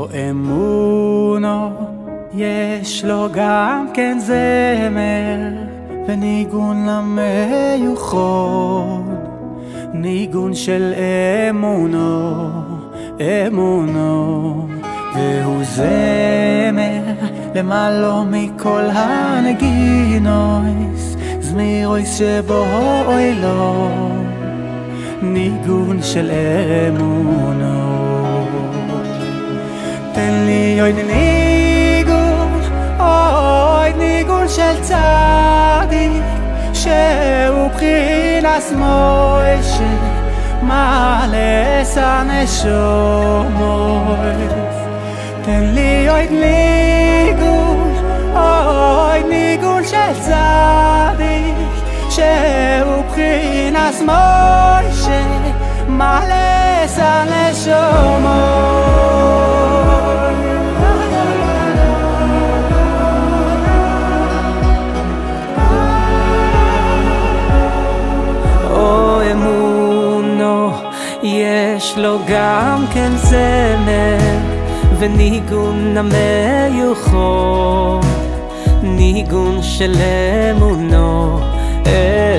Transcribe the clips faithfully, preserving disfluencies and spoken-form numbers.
אמונו, יש לו גם כן זמר וניגון למיוחד, ניגון של אמונו, אמונו, והוא זמר למעלה מכל הנגינויס, זמירויס שבו אוילו, ניגון של אמונו. תן לי אוי ניגון, אוי ניגון של צדיק, שהוא בחינס מוישה, מעלס הנשומות. תן לי אוי ניגון, אוי ניגון של צדיק, שהוא בחינס מוישה, מעלס הנשומות. יש לו גם כן זמר וניגון המיוחד, ניגון של אמונו,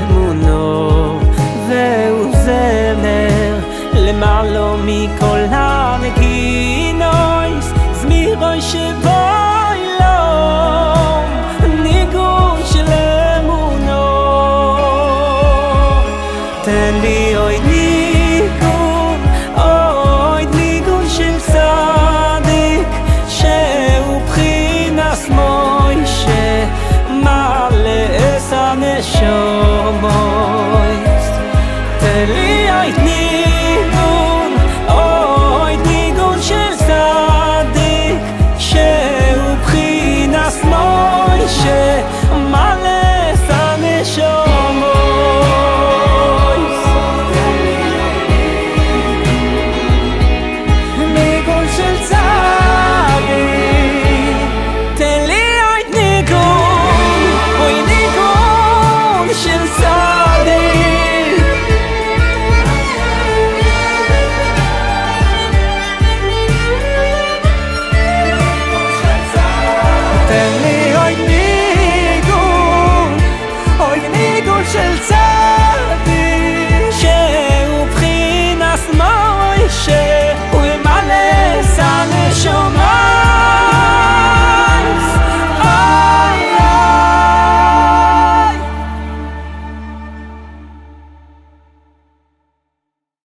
אמונו, והוא זמר למעלה מכל ה...